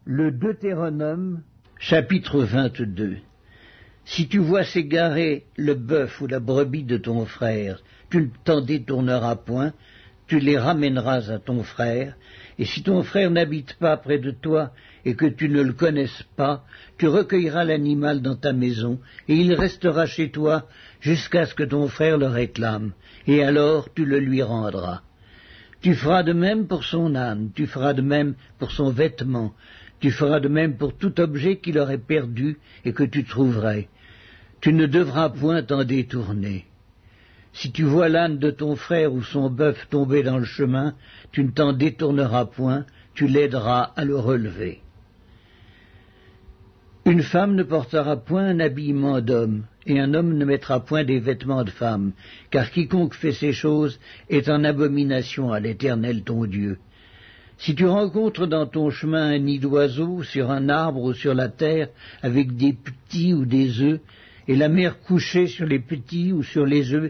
Le Deutéronome, chapitre 22. Si tu vois s'égarer le bœuf ou la brebis de ton frère, tu ne t'en détourneras point, tu les ramèneras à ton frère, et si ton frère n'habite pas près de toi et que tu ne le connaisses pas, tu recueilleras l'animal dans ta maison, et il restera chez toi jusqu'à ce que ton frère le réclame, et alors tu le lui rendras. Tu feras de même pour son âne, tu feras de même pour son vêtement, tu feras de même pour tout objet qu'il aurait perdu et que tu trouverais. Tu ne devras point t'en détourner. Si tu vois l'âne de ton frère ou son bœuf tomber dans le chemin, tu ne t'en détourneras point, tu l'aideras à le relever. Une femme ne portera point un habillement d'homme, et un homme ne mettra point des vêtements de femme, car quiconque fait ces choses est en abomination à l'Éternel ton Dieu. Si tu rencontres dans ton chemin un nid d'oiseau, sur un arbre ou sur la terre, avec des petits ou des œufs, et la mère couchée sur les petits ou sur les œufs,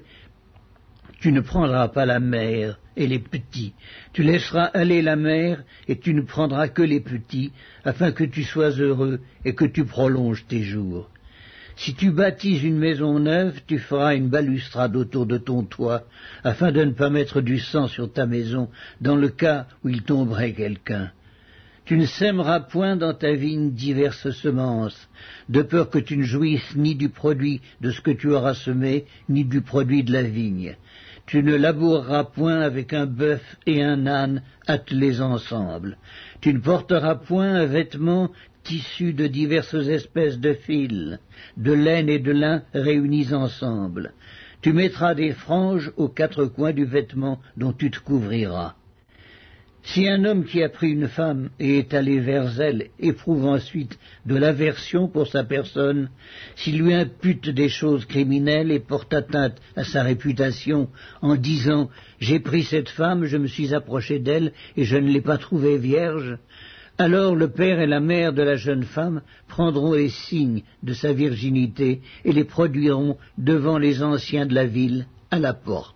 tu ne prendras pas la mère et les petits. Tu laisseras aller la mère et tu ne prendras que les petits, afin que tu sois heureux et que tu prolonges tes jours. Si tu bâtis une maison neuve, tu feras une balustrade autour de ton toit, afin de ne pas mettre du sang sur ta maison, dans le cas où il tomberait quelqu'un. Tu ne sèmeras point dans ta vigne diverses semences, de peur que tu ne jouisses ni du produit de ce que tu auras semé, ni du produit de la vigne. Tu ne laboureras point avec un bœuf et un âne attelés ensemble. Tu ne porteras point un vêtement tissu de diverses espèces de fils, de laine et de lin réunis ensemble. Tu mettras des franges aux quatre coins du vêtement dont tu te couvriras. Si un homme qui a pris une femme et est allé vers elle éprouve ensuite de l'aversion pour sa personne, s'il lui impute des choses criminelles et porte atteinte à sa réputation en disant « J'ai pris cette femme, je me suis approché d'elle et je ne l'ai pas trouvée vierge », alors le père et la mère de la jeune femme prendront les signes de sa virginité et les produiront devant les anciens de la ville à la porte.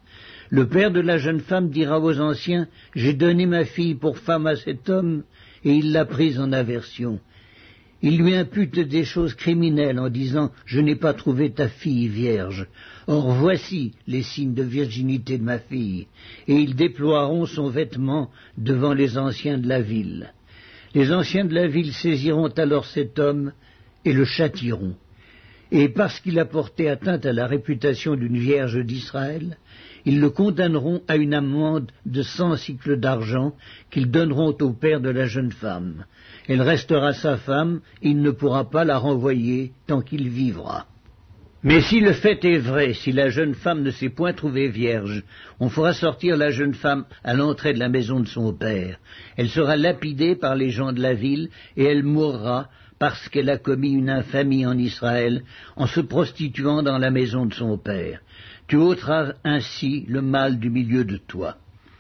Le père de la jeune femme dira aux anciens « J'ai donné ma fille pour femme à cet homme, et il l'a prise en aversion. » Il lui impute des choses criminelles en disant « Je n'ai pas trouvé ta fille vierge. Or voici les signes de virginité de ma fille. » Et ils déploieront son vêtement devant les anciens de la ville. Les anciens de la ville saisiront alors cet homme et le châtieront. Et parce qu'il a porté atteinte à la réputation d'une vierge d'Israël, ils le condamneront à une amende de 100 sicles d'argent qu'ils donneront au père de la jeune femme. Elle restera sa femme, il ne pourra pas la renvoyer tant qu'il vivra. Mais si le fait est vrai, si la jeune femme ne s'est point trouvée vierge, on fera sortir la jeune femme à l'entrée de la maison de son père. Elle sera lapidée par les gens de la ville et elle mourra parce qu'elle a commis une infamie en Israël en se prostituant dans la maison de son père. Tu ôteras ainsi le mal du milieu de toi.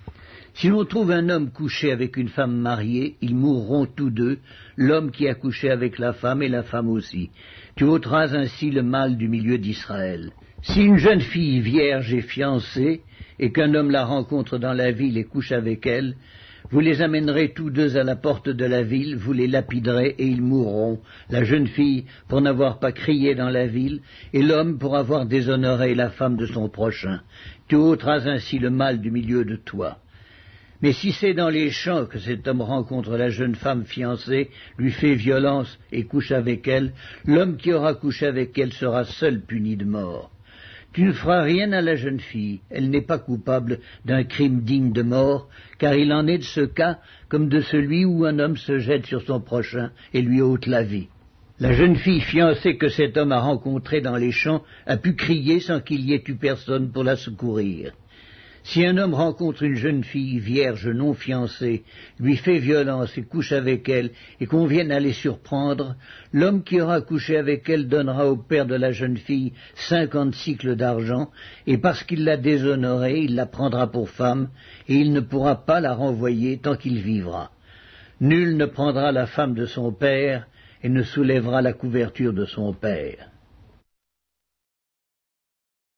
Si l'on trouve un homme couché avec une femme mariée, ils mourront tous deux, l'homme qui a couché avec la femme et la femme aussi. Tu ôteras ainsi le mal du milieu d'Israël. Si une jeune fille vierge est fiancée, et qu'un homme la rencontre dans la ville et couche avec elle, vous les amènerez tous deux à la porte de la ville, vous les lapiderez et ils mourront, la jeune fille pour n'avoir pas crié dans la ville, et l'homme pour avoir déshonoré la femme de son prochain. Tu ôteras ainsi le mal du milieu de toi. Mais si c'est dans les champs que cet homme rencontre la jeune femme fiancée, lui fait violence et couche avec elle, l'homme qui aura couché avec elle sera seul puni de mort. Tu ne feras rien à la jeune fille, elle n'est pas coupable d'un crime digne de mort, car il en est de ce cas comme de celui où un homme se jette sur son prochain et lui ôte la vie. La jeune fille fiancée que cet homme a rencontrée dans les champs a pu crier sans qu'il y ait eu personne pour la secourir. Si un homme rencontre une jeune fille vierge non fiancée, lui fait violence et couche avec elle, et qu'on vienne à les surprendre, l'homme qui aura couché avec elle donnera au père de la jeune fille 50 sicles d'argent, et parce qu'il l'a déshonorée, il la prendra pour femme, et il ne pourra pas la renvoyer tant qu'il vivra. Nul ne prendra la femme de son père, et ne soulèvera la couverture de son père.